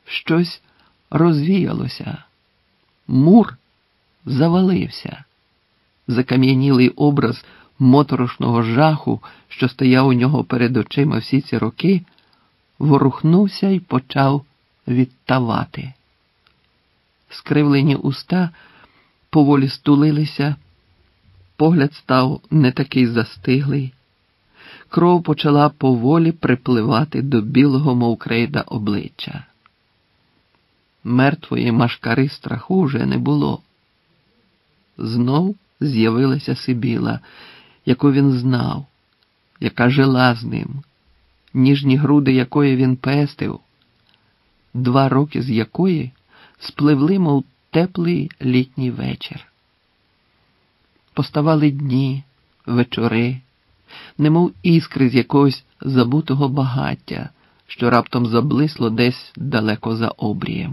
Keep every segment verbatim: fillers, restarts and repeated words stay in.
щось розвіялося. Мур завалився. Закам'янілий образ моторошного жаху, що стояв у нього перед очима всі ці роки, ворухнувся і почав відтавати. Скривлені уста поволі стулилися, погляд став не такий застиглий, кров почала поволі припливати до білого, мов крейда, обличчя. Мертвої машкари страху вже не було. Знов з'явилася Сибіла, яку він знав, яка жила з ним, ніжні груди якої він пестив, два роки з якої спливли, мов теплий літній вечір. Поставали дні, вечори, немов іскри з якогось забутого багаття, що раптом заблисло десь далеко за обрієм.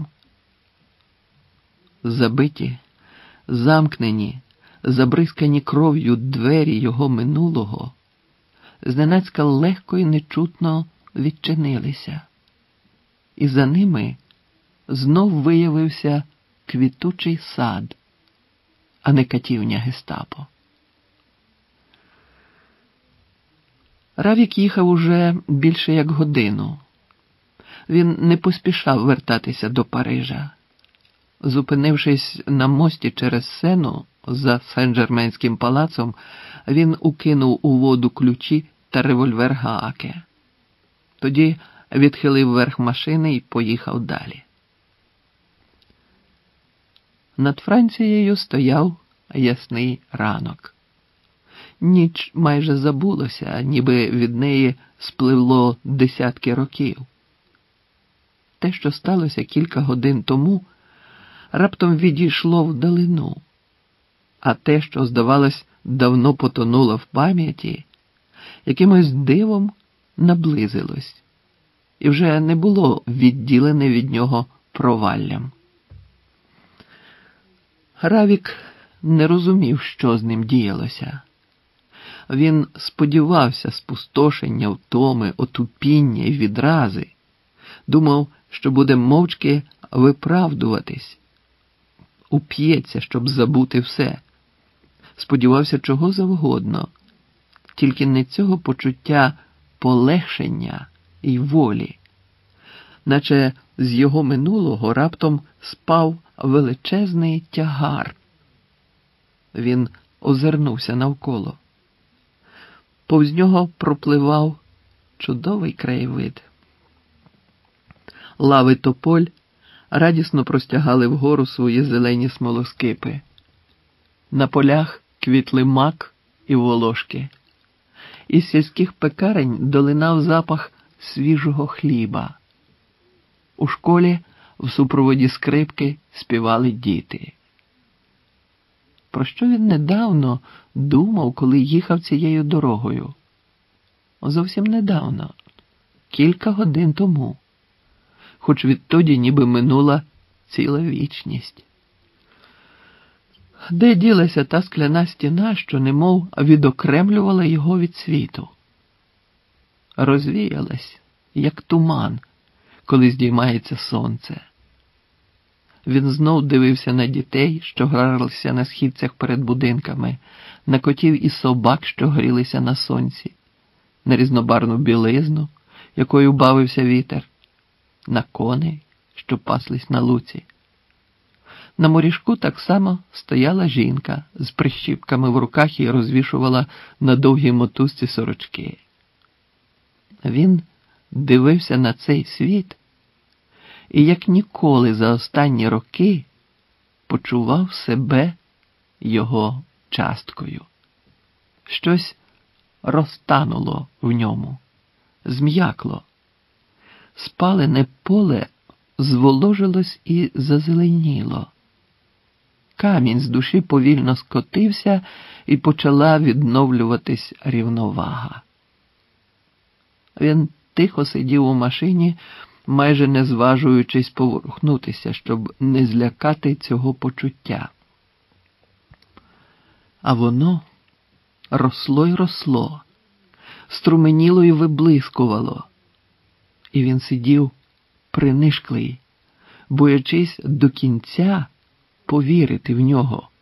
Забиті, замкнені, забризкані кров'ю двері його минулого зненацька легко і нечутно відчинилися, і за ними знов виявився квітучий сад, а не катівня гестапо. Равік їхав уже більше як годину. Він не поспішав вертатися до Парижа. Зупинившись на мості через Сену за Сен-Жерменським палацом, він укинув у воду ключі та револьвер Гааке. Тоді відхилив верх машини і поїхав далі. Над Францією стояв ясний ранок. Ніч майже забулося, ніби від неї спливло десятки років. Те, що сталося кілька годин тому, раптом відійшло вдалину, а те, що, здавалось, давно потонуло в пам'яті, якимось дивом наблизилось, і вже не було відділене від нього проваллям. Равік не розумів, що з ним діялося. Він сподівався спустошення, втоми, отупіння і відрази, думав, що буде мовчки виправдуватись, уп'ється, щоб забути все. Сподівався чого завгодно, тільки не цього почуття полегшення і волі, наче з його минулого раптом спав величезний тягар. Він озирнувся навколо. Повз нього пропливав чудовий краєвид. Лави тополь радісно простягали вгору свої зелені смолоскипи. На полях квітли мак і волошки. Із сільських пекарень долинав запах свіжого хліба. У школі в супроводі скрипки співали діти. Про що він недавно думав, коли їхав цією дорогою? Зовсім недавно, кілька годин тому, хоч відтоді ніби минула ціла вічність. Де ділася та скляна стіна, що немов відокремлювала його від світу? Розвіялась, як туман, коли здіймається сонце. Він знов дивився на дітей, що гралися на східцях перед будинками, на котів і собак, що грілися на сонці, на різнобарвну білизну, якою бавився вітер, на коней, що паслись на луці. На моріжку так само стояла жінка з прищіпками в руках і розвішувала на довгій мотузці сорочки. Він дивився на цей світ і як ніколи за останні роки почував себе його часткою. Щось розтануло в ньому, зм'якло. Спалене поле зволожилось і зазеленіло. Камінь з душі повільно скотився і почала відновлюватись рівновага. Він тихо сидів у машині, майже не зважуючись поворухнутися, щоб не злякати цього почуття. А воно росло й росло, струменіло й виблискувало. І він сидів принишклий, боячись до кінця повірити в нього.